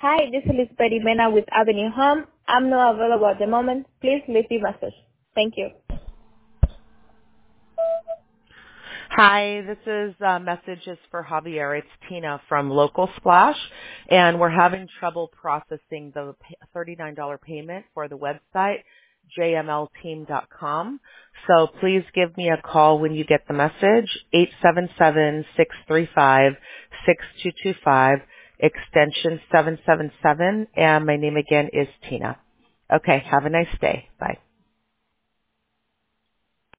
Hi, this is Elizabeth Mena with Avenue Home. I'm not available at the moment. Please leave a message. Thank you. Hi, this is messages for Javier. It's Tina from Local Splash, and we're having trouble processing the $39 payment for the website, jmlteam.com. So please give me a call when you get the message, 877-635-6225, extension 777, and my name again is Tina. Okay, have a nice day. Bye.